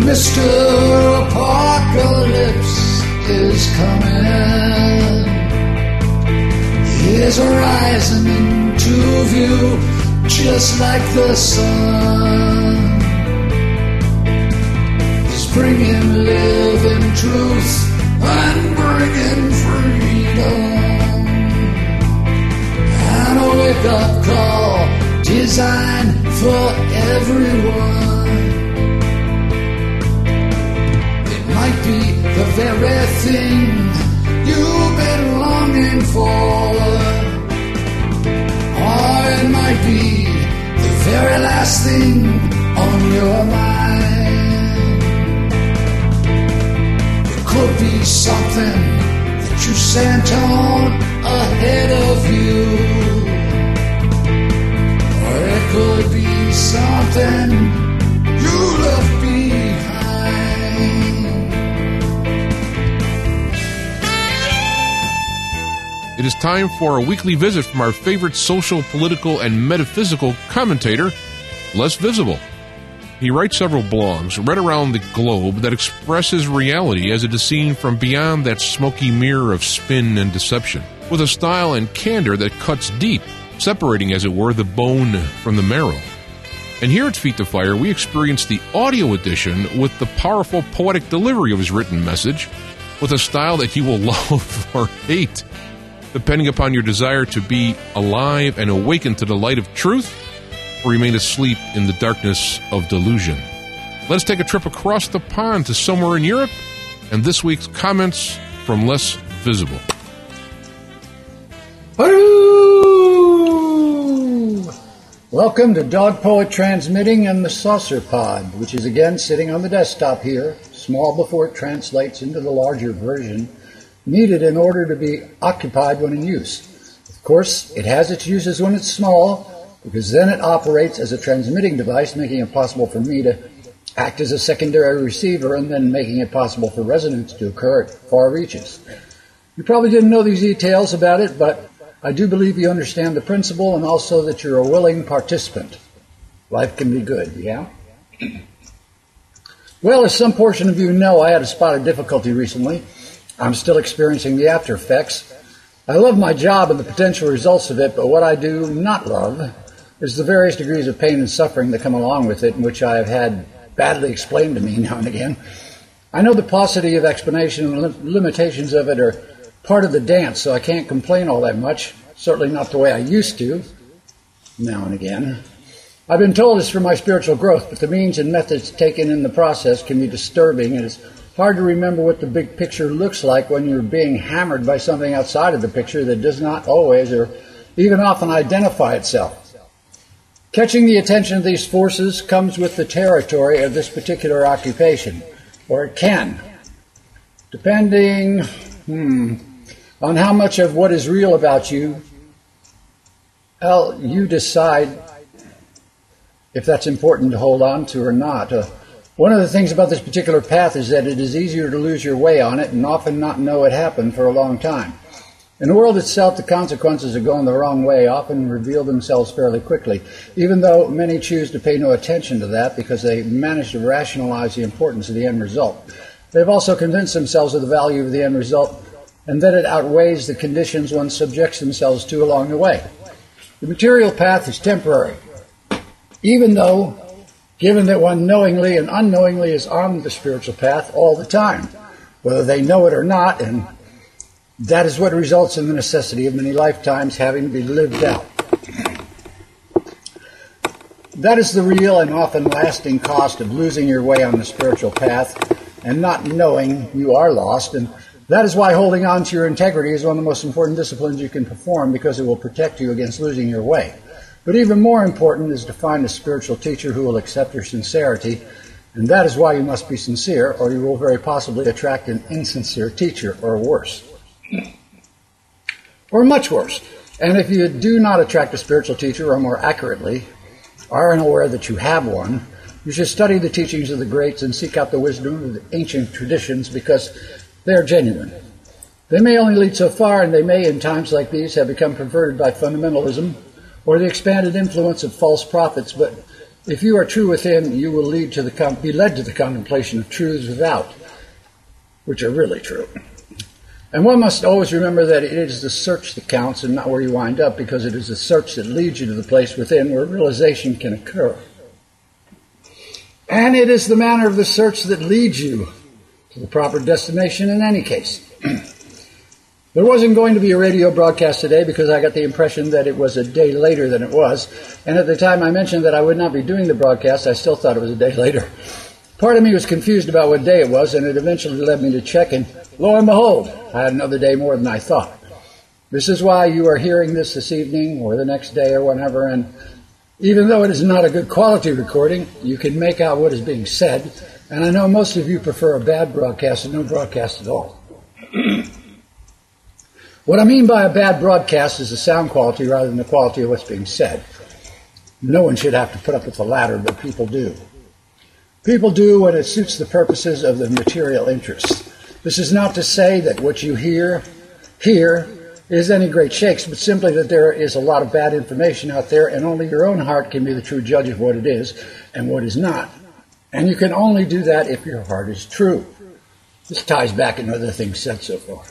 Mr. Apocalypse is coming. He is rising into view just like the sun. He's bringing living truth and bringing freedom. And a wake-up call designed for everyone. It might be the very thing you've been longing for, or it might be the very last thing on your mind. It could be something that you sent on ahead of you, or it could be something you left behind. It is time for a weekly visit from our favorite social, political, and metaphysical commentator, Les Visible. He writes several blogs right around the globe that express his reality as it is seen from beyond that smoky mirror of spin and deception, with a style and candor that cuts deep, separating, as it were, the bone from the marrow. And here at Feet to Fire, we experience the audio edition with the powerful poetic delivery of his written message, with a style that you will love or hate, depending upon your desire to be alive and awaken to the light of truth, or remain asleep in the darkness of delusion. Let's take a trip across the pond to somewhere in Europe, and this week's comments from Les Visible. Hello! Welcome to Dog Poet Transmitting and the Saucer Pod, which is again sitting on the desktop here, small before it translates into the larger version, needed in order to be occupied when in use. Of course, it has its uses when it's small, because then it operates as a transmitting device, making it possible for me to act as a secondary receiver and then making it possible for resonance to occur at far reaches. You probably didn't know these details about it, but I do believe you understand the principle and also that you're a willing participant. Life can be good, yeah? Well, as some portion of you know, I had a spot of difficulty recently. I'm still experiencing the after effects. I love my job and the potential results of it, but what I do not love is the various degrees of pain and suffering that come along with it, in which I have had badly explained to me now and again. I know the paucity of explanation and limitations of it are part of the dance, so I can't complain all that much, certainly not the way I used to, now and again. I've been told it's for my spiritual growth, but the means and methods taken in the process can be disturbing, and it's hard to remember what the big picture looks like when you're being hammered by something outside of the picture that does not always or even often identify itself. Catching the attention of these forces comes with the territory of this particular occupation, or it can, depending on how much of what is real about you, you decide if that's important to hold on to or not. One of the things about this particular path is that it is easier to lose your way on it and often not know it happened for a long time. In the world itself, the consequences of going the wrong way often reveal themselves fairly quickly, even though many choose to pay no attention to that because they manage to rationalize the importance of the end result. They've also convinced themselves of the value of the end result and that it outweighs the conditions one subjects themselves to along the way. The material path is temporary, even though, given that one knowingly and unknowingly is on the spiritual path all the time, whether they know it or not, and that is what results in the necessity of many lifetimes having to be lived out. That is the real and often lasting cost of losing your way on the spiritual path and not knowing you are lost, and that is why holding on to your integrity is one of the most important disciplines you can perform, because it will protect you against losing your way. But even more important is to find a spiritual teacher who will accept your sincerity, and that is why you must be sincere, or you will very possibly attract an insincere teacher, or worse. Or much worse. And if you do not attract a spiritual teacher, or more accurately, are unaware that you have one, you should study the teachings of the greats and seek out the wisdom of the ancient traditions, because they are genuine. They may only lead so far, and they may, in times like these, have become perverted by fundamentalism or the expanded influence of false prophets, but If you are true within, you will be led to the contemplation of truths without, which are really true. And one must always remember that it is the search that counts and not where you wind up, because it is the search that leads you to the place within where realization can occur. And it is the manner of the search that leads you to the proper destination in any case. There wasn't going to be a radio broadcast today because I got the impression that it was a day later than it was. And at the time I mentioned that I would not be doing the broadcast, I still thought it was a day later. Part of me was confused about what day it was, and it eventually led me to check, and lo and behold, I had another day more than I thought. This is why you are hearing this evening or the next day or whenever, and even though it is not a good quality recording, you can make out what is being said, and I know most of you prefer a bad broadcast and no broadcast at all. What I mean by a bad broadcast is the sound quality rather than the quality of what's being said. No one should have to put up with the latter, but people do. People do when it suits the purposes of their material interests. This is not to say that what you hear is any great shakes, but simply that there is a lot of bad information out there, and only your own heart can be the true judge of what it is and what is not. And you can only do that if your heart is true. This ties back into other things said so far.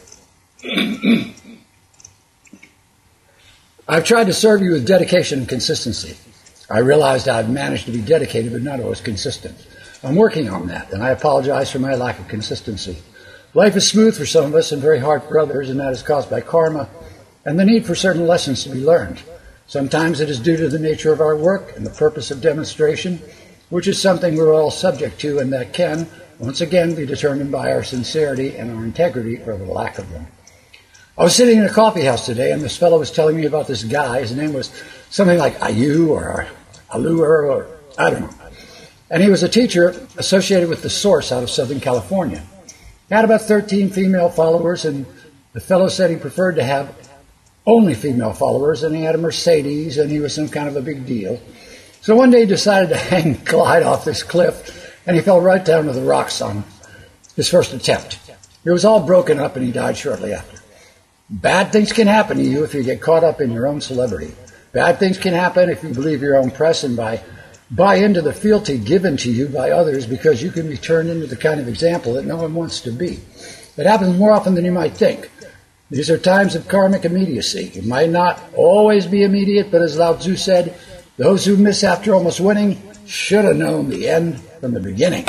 I've tried to serve you with dedication and consistency. I realized I've managed to be dedicated, but not always consistent. I'm working on that, and I apologize for my lack of consistency. Life is smooth for some of us and very hard for others, and that is caused by karma and the need for certain lessons to be learned. Sometimes it is due to the nature of our work and the purpose of demonstration, which is something we're all subject to, and that can, once again, be determined by our sincerity and our integrity or the lack of them. I was sitting in a coffee house today, and this fellow was telling me about this guy. His name was something like Ayu or Allure or I don't know. And he was a teacher associated with The Source out of Southern California. He had about 13 female followers, and the fellow said he preferred to have only female followers, and he had a Mercedes, and he was some kind of a big deal. So one day he decided to glide off this cliff, and he fell right down to the rocks on his first attempt. He was all broken up, and he died shortly after. Bad things can happen to you if you get caught up in your own celebrity. Bad things can happen if you believe your own press and buy into the fealty given to you by others, because you can be turned into the kind of example that no one wants to be. It happens more often than you might think. These are times of karmic immediacy. It might not always be immediate, but as Lao Tzu said, those who miss after almost winning should have known the end from the beginning.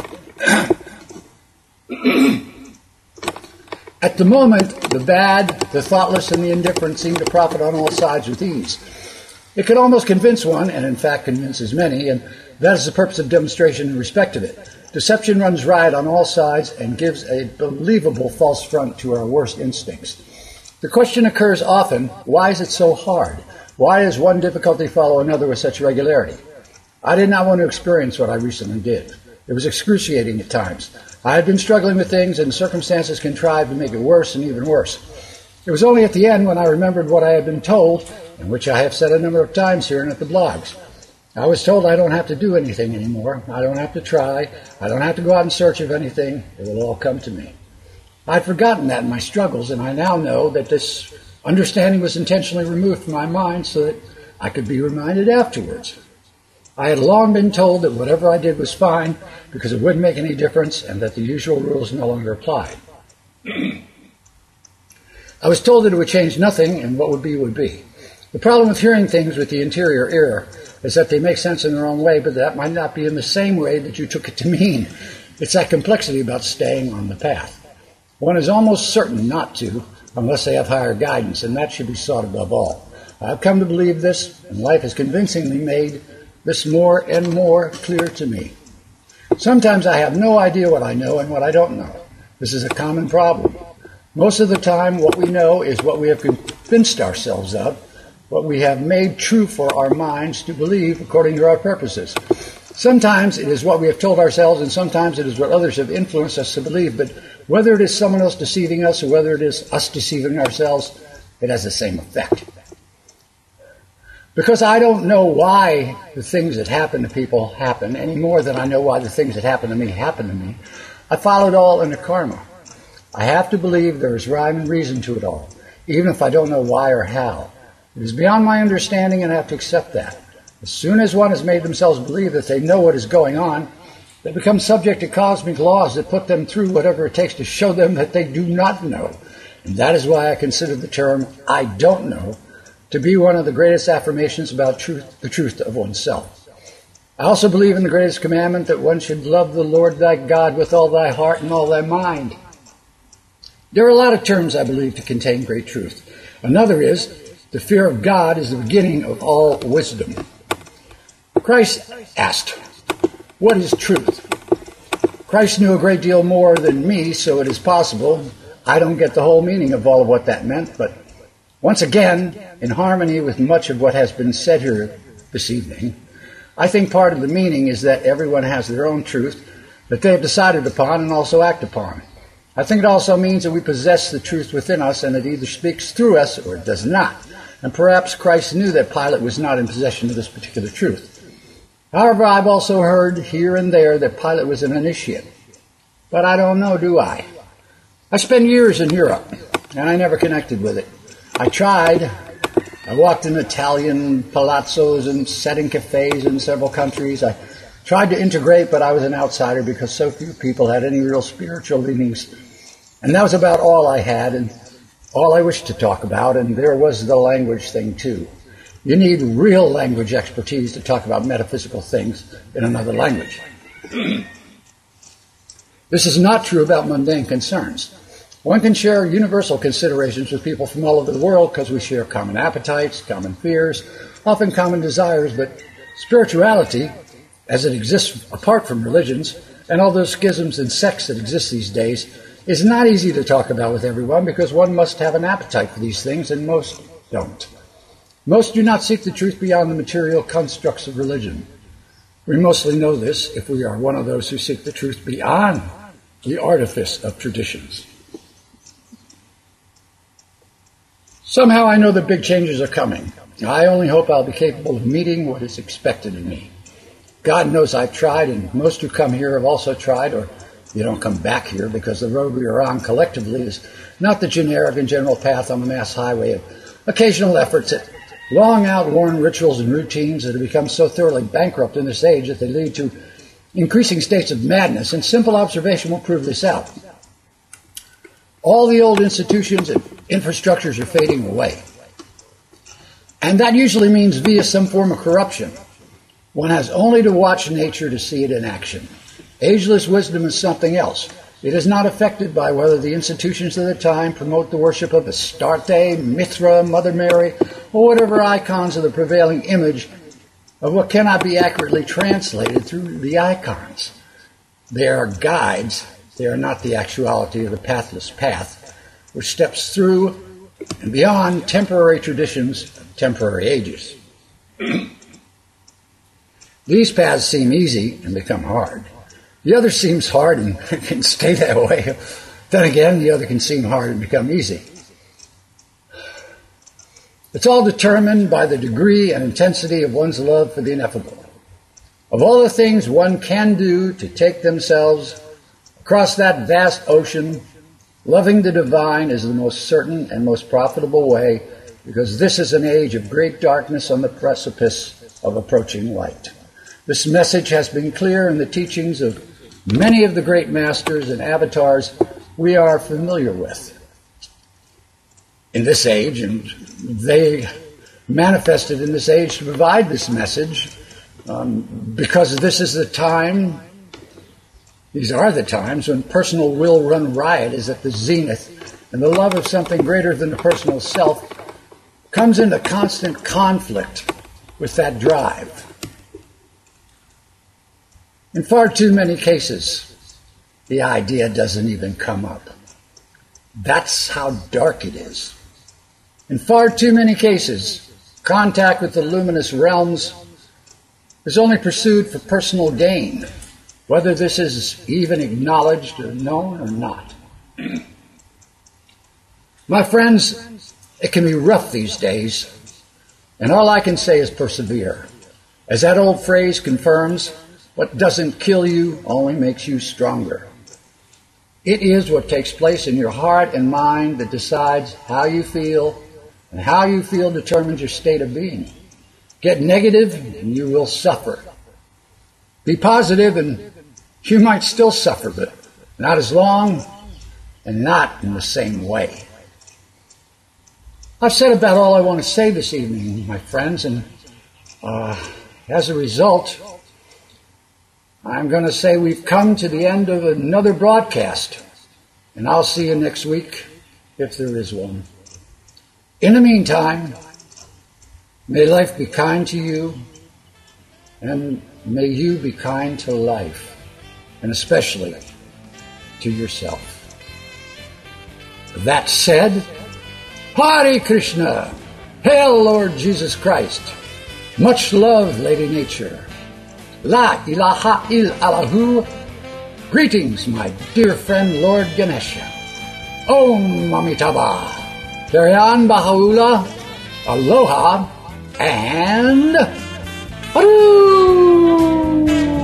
At the moment, the bad, the thoughtless, and the indifferent seem to profit on all sides with ease. It can almost convince one, and in fact convinces many, and that is the purpose of demonstration in respect of it. Deception runs riot on all sides and gives a believable false front to our worst instincts. The question occurs often, why is it so hard? Why does one difficulty follow another with such regularity? I did not want to experience what I recently did. It was excruciating at times. I had been struggling with things, and circumstances contrived to make it worse and even worse. It was only at the end when I remembered what I had been told, and which I have said a number of times here and at the blogs. I was told I don't have to do anything anymore. I don't have to try. I don't have to go out in search of anything. It will all come to me. I'd forgotten that in my struggles, and I now know that this understanding was intentionally removed from my mind so that I could be reminded afterwards. I had long been told that whatever I did was fine because it wouldn't make any difference and that the usual rules no longer applied. I was told that it would change nothing and what would be would be. The problem with hearing things with the interior ear is that they make sense in their own way, but that might not be in the same way that you took it to mean. It's that complexity about staying on the path. One is almost certain not to unless they have higher guidance, and that should be sought above all. I've come to believe this, and life has convincingly made this more and more clear to me. Sometimes I have no idea what I know and what I don't know. This is a common problem. Most of the time, what we know is what we have convinced ourselves of, what we have made true for our minds to believe according to our purposes. Sometimes it is what we have told ourselves, and sometimes it is what others have influenced us to believe. But whether it is someone else deceiving us or whether it is us deceiving ourselves, it has the same effect. Because I don't know why the things that happen to people happen any more than I know why the things that happen to me, I follow it all into karma. I have to believe there is rhyme and reason to it all, even if I don't know why or how. It is beyond my understanding, and I have to accept that. As soon as one has made themselves believe that they know what is going on, they become subject to cosmic laws that put them through whatever it takes to show them that they do not know. And that is why I consider the term, "I don't know," to be one of the greatest affirmations about the truth of oneself. I also believe in the greatest commandment that one should love the Lord thy God with all thy heart and all thy mind. There are a lot of terms, I believe, to contain great truth. Another is, the fear of God is the beginning of all wisdom. Christ asked, "What is truth?" Christ knew a great deal more than me, so it is possible I don't get the whole meaning of all of what that meant, but once again, in harmony with much of what has been said here this evening, I think part of the meaning is that everyone has their own truth that they have decided upon and also act upon. I think it also means that we possess the truth within us, and it either speaks through us or it does not. And perhaps Christ knew that Pilate was not in possession of this particular truth. However, I've also heard here and there that Pilate was an initiate. But I don't know, do I? I spent years in Europe, and I never connected with it. I tried. I walked in Italian palazzos and sat in cafes in several countries. I tried to integrate, but I was an outsider because so few people had any real spiritual leanings. And that was about all I had and all I wished to talk about, and there was the language thing too. You need real language expertise to talk about metaphysical things in another language. This is not true about mundane concerns. One can share universal considerations with people from all over the world because we share common appetites, common fears, often common desires, but spirituality, as it exists apart from religions, and all those schisms and sects that exist these days, is not easy to talk about with everyone because one must have an appetite for these things, and most don't. Most do not seek the truth beyond the material constructs of religion. We mostly know this if we are one of those who seek the truth beyond the artifice of traditions. Somehow I know that big changes are coming. I only hope I'll be capable of meeting what is expected of me. God knows I've tried, and most who come here have also tried, or you don't come back here because the road we are on collectively is not the generic and general path on the mass highway of occasional efforts at long outworn rituals and routines that have become so thoroughly bankrupt in this age that they lead to increasing states of madness, and simple observation will prove this out. All the old institutions and infrastructures are fading away. And that usually means via some form of corruption. One has only to watch nature to see it in action. Ageless wisdom is something else. It is not affected by whether the institutions of the time promote the worship of Astarte, Mithra, Mother Mary, or whatever icons of the prevailing image of what cannot be accurately translated through the icons. They are guides. They are not the actuality of the pathless path, which steps through and beyond temporary traditions of temporary ages. These paths seem easy and become hard. The other seems hard and can stay that way. Then again, the other can seem hard and become easy. It's all determined by the degree and intensity of one's love for the ineffable. Of all the things one can do to take themselves across that vast ocean, loving the divine is the most certain and most profitable way, because this is an age of great darkness on the precipice of approaching light. This message has been clear in the teachings of many of the great masters and avatars we are familiar with in this age, and they manifested in this age to provide this message because this is the time, these are the times when personal will run riot is at the zenith, and the love of something greater than the personal self comes into constant conflict with that drive. In far too many cases, the idea doesn't even come up. That's how dark it is. In far too many cases, contact with the luminous realms is only pursued for personal gain, whether this is even acknowledged or known or not. My friends, it can be rough these days, and all I can say is persevere. As that old phrase confirms, what doesn't kill you only makes you stronger. It is what takes place in your heart and mind that decides how you feel, and how you feel determines your state of being. Get negative and you will suffer. Be positive and you might still suffer, but not as long and not in the same way. I've said about all I want to say this evening, my friends, and as a result, I'm going to say we've come to the end of another broadcast, and I'll see you next week if there is one. In the meantime, may life be kind to you, and may you be kind to life, and especially to yourself. That said, Hare Krishna, hail Lord Jesus Christ, much love Lady Nature, La ilaha illallahu, greetings my dear friend Lord Ganesha, Om Amitabha, Karyan Baha'u'llah, Aloha, and Haru!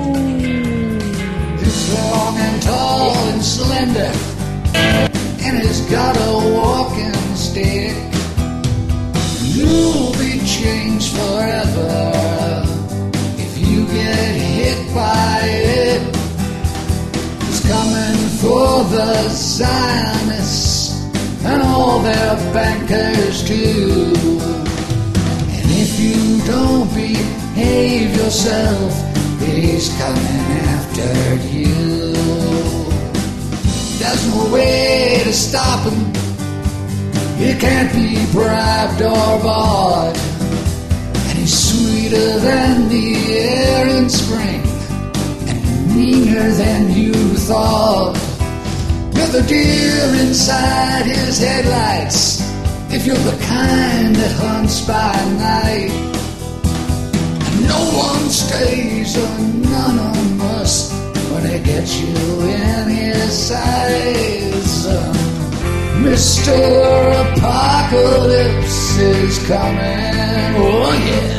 He's long and tall and slender, and he's got a walking stick. You'll be changed forever if you get hit by it. He's coming for the Zionists and all their bankers too. And if you don't behave yourself, he's coming after you. There's no way to stop him. He can't be bribed or bought. And he's sweeter than the air in spring, and meaner than you thought. With a deer inside his headlights, if you're the kind that hunts by night. And no one stays anonymous when he gets you in his sights. Mr. Apocalypse is coming, oh yeah.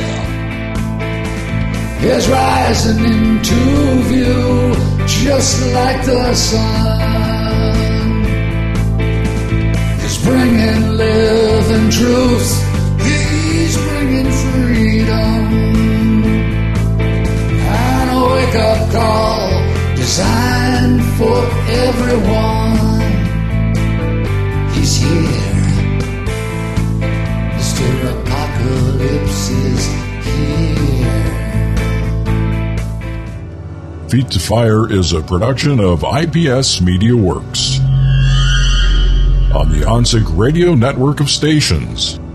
He's rising into view just like the sun. He's bringing living truth, he's bringing freedom, and a wake-up call designed for everyone. He's here. Mr. Apocalypse is here. Feet to Fire is a production of IPS Media Works on the OnSync Radio network of stations.